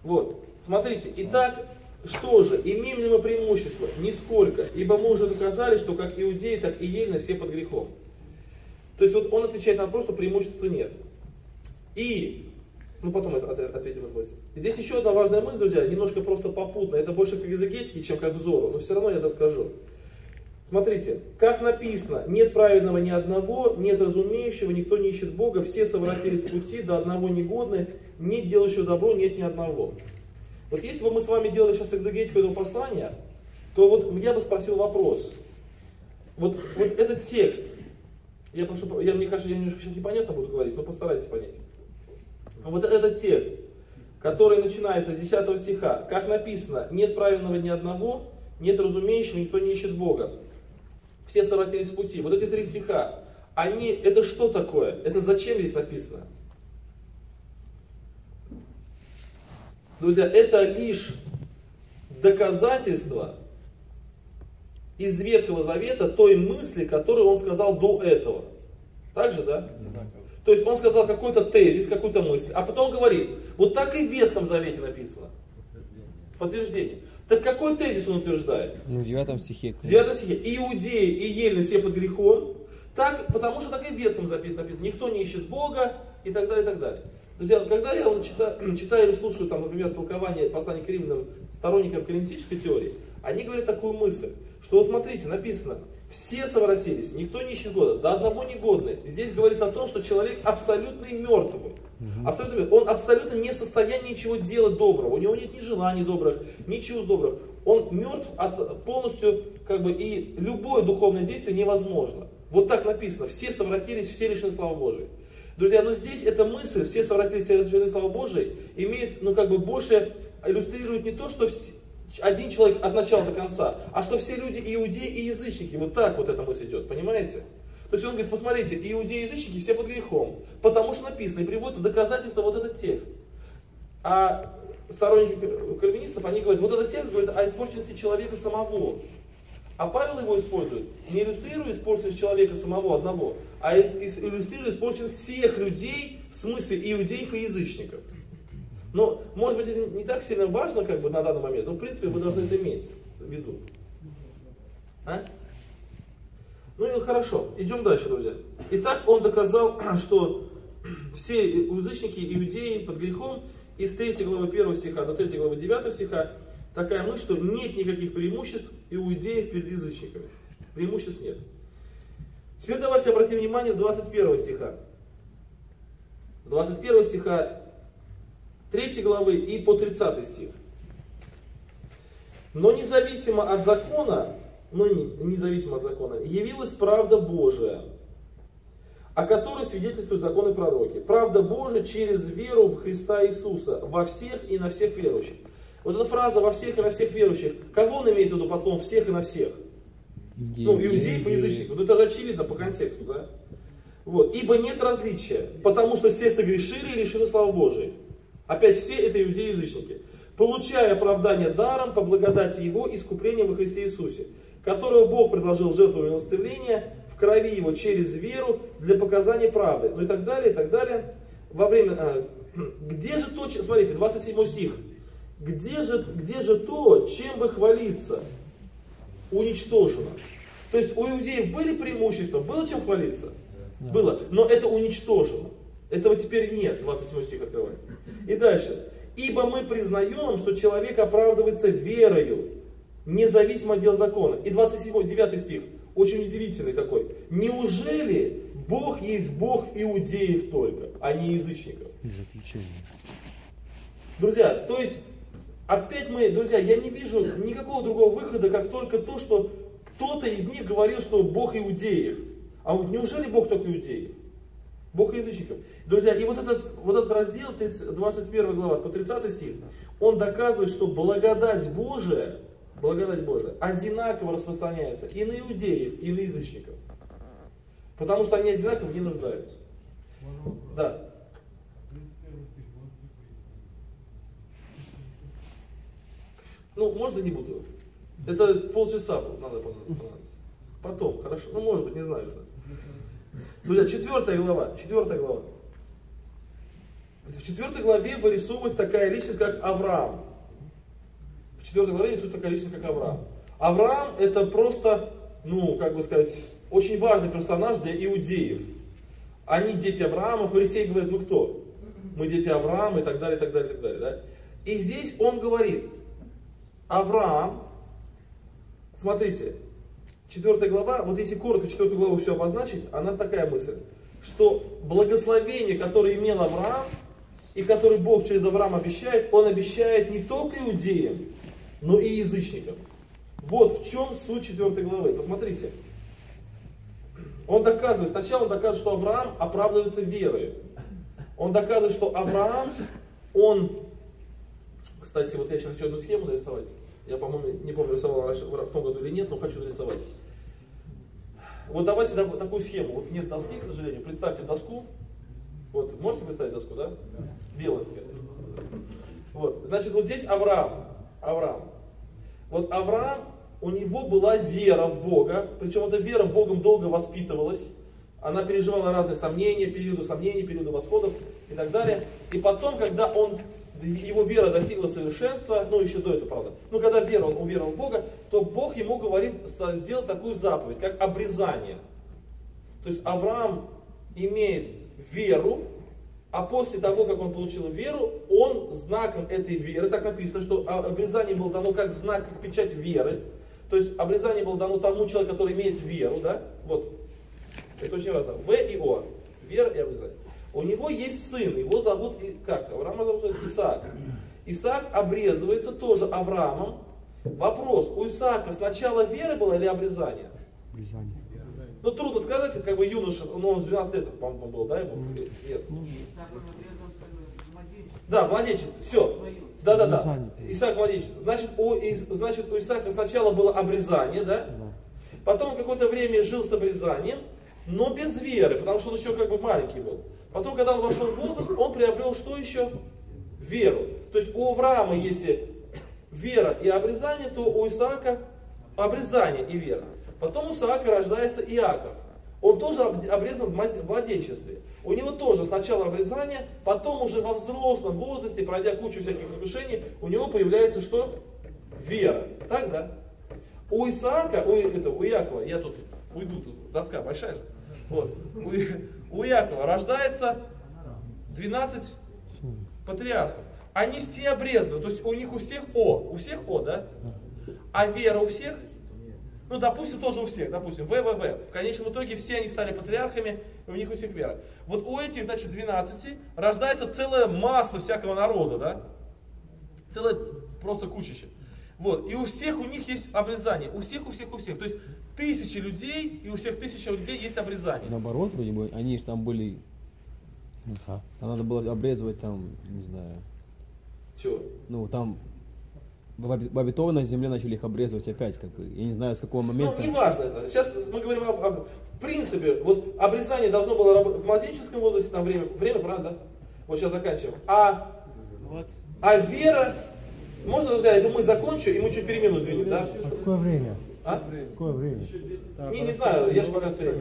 Вот, смотрите, итак, что же, имеем ли мы преимущество? Нисколько, ибо мы уже доказали, что как иудеи, так и елены все под грехом. То есть вот он отвечает на вопрос, что преимущества нет. И, потом ответим на вопрос. Здесь еще одна важная мысль, друзья, немножко просто попутно, это больше к экзегетике, чем к взору, но все равно я это скажу. Смотрите, как написано, нет праведного ни одного, нет разумеющего, никто не ищет Бога, все совратились с пути, до одного негодны, нет делающего добро, нет ни одного. Вот если бы мы с вами делали сейчас экзегетику этого послания, то вот я бы спросил вопрос. Вот этот текст, мне кажется, я немножко сейчас непонятно буду говорить, но постарайтесь понять. Вот этот текст, который начинается с 10 стиха, как написано, нет праведного ни одного, нет разумеющего, никто не ищет Бога. Все совратились с пути. Вот эти 3 стиха, это что такое? Это зачем здесь написано? Друзья, это лишь доказательство из Ветхого Завета той мысли, которую он сказал до этого. Так же, да? То есть он сказал какой-то тезис, какую-то мысль, а потом говорит, вот так и в Ветхом Завете написано. Подтверждение. Так какой тезис он утверждает? В 9 стихе. В 9 стихе. Иудеи и елены все под грехом, потому что так и в Ветхом написано, никто не ищет Бога и так далее, и так далее. Друзья, когда я читаю или слушаю, например, толкование послания к римлянам сторонникам каллинистической теории, они говорят такую мысль, что вот смотрите, написано, все совратились, никто не ищет Бога, до одного негодный. Здесь говорится о том, что человек абсолютно мертвый. Он абсолютно не в состоянии ничего делать доброго. У него нет ни желаний добрых, ни чувств добрых. Он мертв полностью, и любое духовное действие невозможно. Вот так написано. Все совратились, все лишены славы Божией. Друзья, но здесь эта мысль, все совратились, все лишены славы Божией, имеет, больше иллюстрирует не то, что один человек от начала до конца, а что все люди иудеи и язычники. Вот так вот эта мысль идет, понимаете? То есть он говорит, посмотрите, иудеи и язычники все под грехом, потому что написано, и приводит в доказательство вот этот текст. А сторонники кальвинистов, они говорят, вот этот текст говорит о испорченности человека самого. А Павел его использует, не иллюстрируя испорченность человека самого одного, а иллюстрируя испорченность всех людей, в смысле иудеев и язычников. Но, может быть, это не так сильно важно на данный момент, но в принципе вы должны это иметь в виду. Хорошо, идем дальше, друзья. Итак, он доказал, что все язычники, иудеи под грехом, из 3 главы 1 стиха до 3 главы 9 стиха, такая мысль, что нет никаких преимуществ иудеев перед язычниками. Преимуществ нет. Теперь давайте обратим внимание с 21 стиха. 21 стиха 3 главы и по 30 стих. Но независимо от закона, явилась правда Божия, о которой свидетельствуют законы и пророки. Правда Божия через веру в Христа Иисуса во всех и на всех верующих. Вот эта фраза «во всех и на всех верующих», кого он имеет в виду под словом «всех и на всех»? Иудеев и язычников. Это же очевидно по контексту, да? Вот. Ибо нет различия, потому что все согрешили и лишены славы Божией. Опять все это иудеи и язычники. Получая оправдание даром по благодати Его искупления во Христе Иисусе, которого Бог предложил жертву милостивления в крови Его через веру для показания правды. И так далее, и так далее. Где же то, смотрите, 27 стих. Где же то, чем бы хвалиться? Уничтожено. То есть у иудеев были преимущества, было чем хвалиться? Да. Было, но это уничтожено. Этого теперь нет, 27 стих открываем. И дальше. Ибо мы признаем, что человек оправдывается верою, независимо от дел закона. И 9 стих, очень удивительный такой. Неужели Бог есть Бог иудеев только, а не язычников? Друзья, то есть, опять друзья, я не вижу никакого другого выхода, как только то, что кто-то из них говорил, что Бог иудеев. А вот неужели Бог только иудеев? Бог язычников. Друзья, и вот этот раздел, 21 глава, по 30 стих, он доказывает, что благодать Божия одинаково распространяется и на иудеев, и на язычников. Потому что они одинаково не нуждаются. Да. Можно не буду. Это полчаса надо понадобиться. Потом, хорошо. Может быть, не знаю. Друзья, 4 глава. В 4 главе вырисовывается такая личность, как Авраам. В 4 главе рисуется такая личность, как Авраам. Авраам это просто, как бы сказать, очень важный персонаж для иудеев. Они дети Авраама, фарисеи говорят, кто? Мы дети Авраама и так далее, и так далее, и так далее. Да? И здесь он говорит, Авраам, смотрите, 4 глава, вот если коротко 4 главу все обозначить, она такая мысль, что благословение, которое имел Авраам, и который Бог через Авраама обещает, он обещает не только иудеям, но и язычникам. Вот в чем суть 4 главы. Посмотрите. Он доказывает, сначала он доказывает, что Авраам оправдывается верой. Он доказывает, что Авраам, он... Кстати, вот я сейчас хочу одну схему нарисовать. Я, по-моему, не помню, рисовал раньше, в том году или нет, но хочу нарисовать. Вот давайте такую схему. Вот нет доски, к сожалению. Представьте доску. Вот, можете представить доску, да? Белая такая. Вот, значит, вот здесь Авраам. Вот Авраам, у него была вера в Бога, причем эта вера Богом долго воспитывалась. Она переживала разные сомнения, периоды восходов и так далее. И потом, когда его вера достигла совершенства, еще до этого, правда, когда он уверовал в Бога, то Бог ему говорит сделать такую заповедь, как обрезание. То есть Авраам имеет веру, а после того, как он получил веру, он знаком этой веры, так написано, что обрезание было дано как знак, как печать веры. То есть обрезание было дано тому человеку, который имеет веру, да? Вот. Это очень важно. В и О. Вера и обрезание. У него есть сын, его зовут, как? Авраама зовут Исаак. Исаак обрезывается тоже Авраамом. Вопрос, у Исаака сначала вера была или обрезание? Обрезание. Трудно сказать, как бы юноша, он с 12 лет, по-моему, был, да, ему? Нет. Да, в младенчестве. Все. Да. Исаак младенчество. Значит, у Исаака сначала было обрезание, да? Потом он какое-то время жил с обрезанием, но без веры, потому что он еще как бы маленький был. Потом, когда он вошел в возраст, он приобрел что еще? Веру. То есть у Авраама, если вера и обрезание, то у Исаака обрезание и вера. Потом у Исаака рождается Иаков. Он тоже обрезан в младенчестве. У него тоже сначала обрезание, потом уже во взрослом возрасте, пройдя кучу всяких искушений, у него появляется что? Вера. Так, да? У Исаака, у Иакова, я тут уйду, тут доска большая же. Вот. У Иакова рождается 12 патриархов. Они все обрезаны, то есть у них у всех О, да? А вера у всех? Допустим, тоже у всех, допустим, В. В конечном итоге все они стали патриархами, и у них у всех вера. Вот у этих, 12 рождается целая масса всякого народа, да? Целая просто кучище. Вот, и у всех у них есть обрезание, у всех. То есть 1000 людей, и у всех 1000 людей есть обрезание. Наоборот, вроде бы, они же там были, там надо было обрезывать там, не знаю. Чего? Там в обетованной земле начали их обрезывать опять, как бы. Я не знаю, с какого момента. Не важно это. Сейчас мы говорим в принципе, вот обрезание должно было в младенческом возрасте, там время, правда? Да? Вот сейчас заканчиваем. А вера, можно, друзья, это мы закончим, и мы чуть перемену сдвинем, да? Какое время? Какое время? Не знаю, я же пока времени.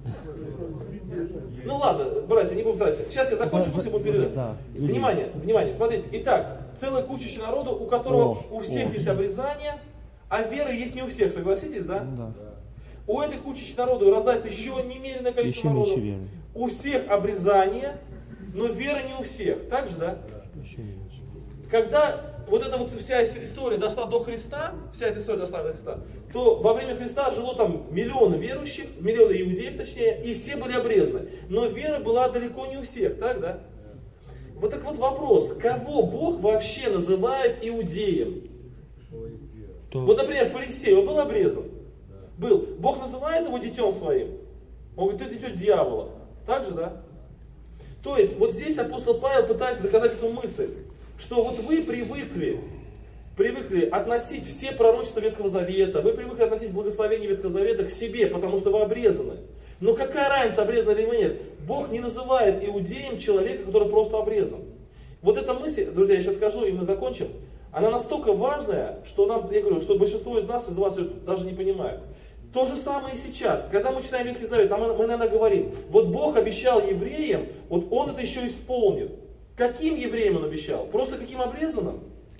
Ладно, братья, не будем тратить. Сейчас я закончу, после будем перерыв. Внимание, смотрите. Итак, целая куча народу, у которого у всех есть обрезание, а вера есть не у всех, согласитесь, да? Да. У этой кучи народу рождается еще немеренное количество народу. У всех обрезание, но вера не у всех. Так же, да? Когда вот эта вот вся история дошла до Христа, то во время Христа жило там миллионы верующих, миллионы иудеев точнее, и все были обрезаны. Но вера была далеко не у всех, так, да? Вот так вот вопрос, кого Бог вообще называет иудеем? Вот, например, фарисей, он был обрезан. Был. Бог называет его детем своим. Он говорит, ты дитё дьявола. Так же, да? То есть, вот здесь апостол Павел пытается доказать эту мысль, что вот вы привыкли относить все пророчества Ветхого Завета, вы привыкли относить благословение Ветхого Завета к себе, потому что вы обрезаны. Но какая разница, обрезаны или вы нет? Бог не называет иудеем человека, который просто обрезан. Вот эта мысль, друзья, я сейчас скажу, и мы закончим, она настолько важная, что я говорю, что большинство из нас, из вас даже не понимают. То же самое и сейчас. Когда мы читаем Ветхий Завет, мы иногда говорим, вот Бог обещал евреям, вот Он это еще исполнит. Каким евреям он обещал? Просто каким обрезанным?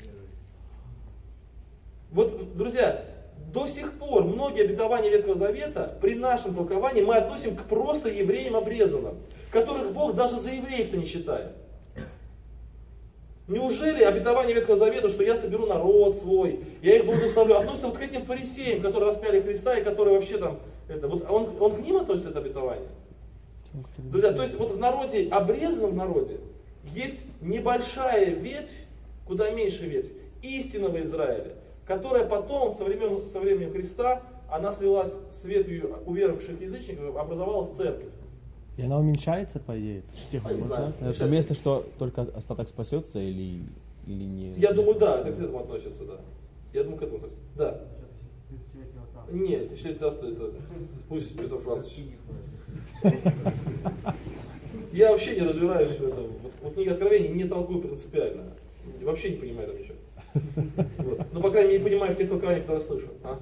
Вот, друзья, до сих пор многие обетования Ветхого Завета при нашем толковании мы относим к просто евреям обрезанным, которых Бог даже за евреев-то не считает. Неужели обетование Ветхого Завета, что я соберу народ свой, я их благословлю, относится вот к этим фарисеям, которые распяли Христа и которые вообще там, вот он к ним относится это обетование? Друзья, то есть вот в народе, обрезанном народе, есть небольшая ветвь, куда меньше ветвь, истинного Израиля, которая потом, со временем Христа, она слилась с ветвью уверовавших язычников, образовалась церковь. И она уменьшается, по идее? Не знаю. Это место, что только остаток спасется или не? Я думаю, да, это к этому относится, да. Я думаю, к этому относится. Да. Нет, тысячелетие царства это пусть Петр Францович. Я вообще не разбираюсь в этом. Вот книга Откровений не толкую принципиально. Вообще не понимаю там ничего. Вот. Ну, по крайней мере, не понимаю в тех толкованиях, которые слышу. А?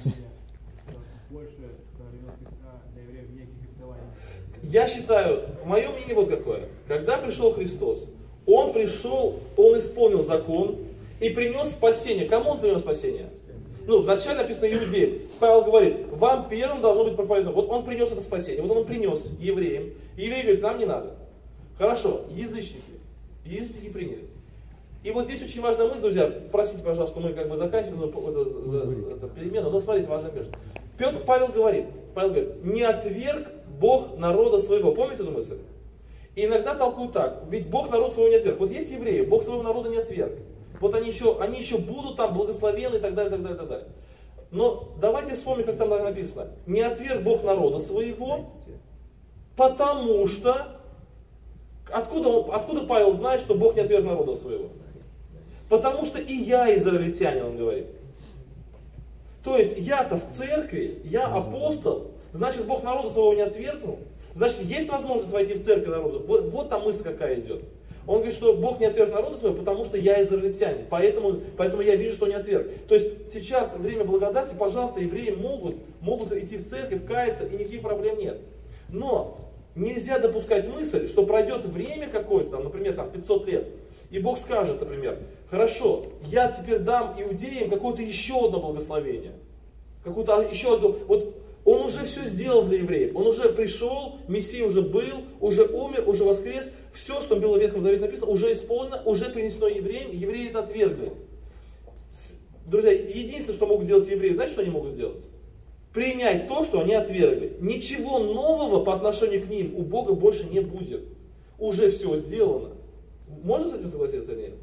Я считаю, мое мнение вот какое. Когда пришел Христос, Он исполнил закон и принес спасение. Кому Он принес спасение? Ну, вначале написано иудеям. Павел говорит, вам первым должно быть проповедано. Вот Он принес это спасение. Вот Он принес евреям. И евреи говорят, нам не надо. Хорошо, язычники. Язычники приняли. И вот здесь очень важная мысль, друзья, простите, пожалуйста, что мы как бы заканчиваем эту перемену, но смотрите, важная мысль. Павел говорит, не отверг Бог народа своего. Помните эту мысль? И иногда толкуют так, ведь Бог народ своего не отверг. Вот есть евреи, Бог своего народа не отверг. Вот они еще будут там благословены и так далее, так далее, так далее. Но давайте вспомним, как там написано. Не отверг Бог народа своего, потому что... Откуда Павел знает, что Бог не отверг народа своего? Потому что и я израильтянин, он говорит. То есть я-то в церкви, я апостол, значит Бог народа своего не отвергнул. Значит, есть возможность войти в церковь народа. Вот там мысль какая идет. Он говорит, что Бог не отверг народа своего, потому что я израильтянин. Поэтому я вижу, что не отверг. То есть сейчас время благодати, пожалуйста, евреи могут идти в церковь, каяться, и никаких проблем нет. Но нельзя допускать мысль, что пройдет время какое-то, например, 500 лет, и Бог скажет, например, хорошо, я теперь дам иудеям какое-то еще одно благословение. Какую-то еще одну... Вот Он уже все сделал для евреев. Он уже пришел, Мессия уже был, уже умер, уже воскрес. Все, что было в Ветхом Завете написано, уже исполнено, уже принесено евреям. Евреи это отвергли. Друзья, единственное, что могут делать евреи, знаете, что они могут сделать? Принять то, что они отвергли. Ничего нового по отношению к ним у Бога больше не будет. Уже все сделано. Можно с этим согласиться или нет?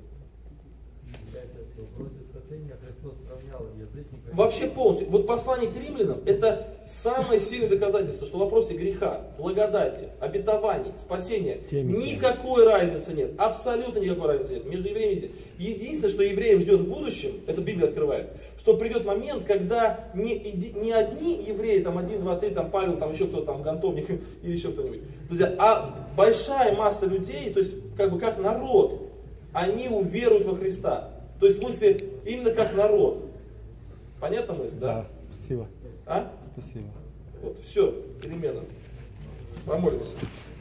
Вообще полностью. Вот послание к римлянам это самое сильное доказательство, что в вопросе греха, благодати, обетований, спасения никакой разницы нет. Абсолютно никакой разницы нет между евреями. Единственное, что евреев ждет в будущем, это Библия открывает, что придет момент, когда не одни евреи, 1, 2, 3, Павел, еще кто-то, Гонтовник или еще кто-нибудь, друзья, а большая масса людей, то есть как народ, они уверуют во Христа. То есть в смысле именно как народ. Понятна мысль, да? Да, спасибо. А? Спасибо. Вот, все, перемена. Помолимся.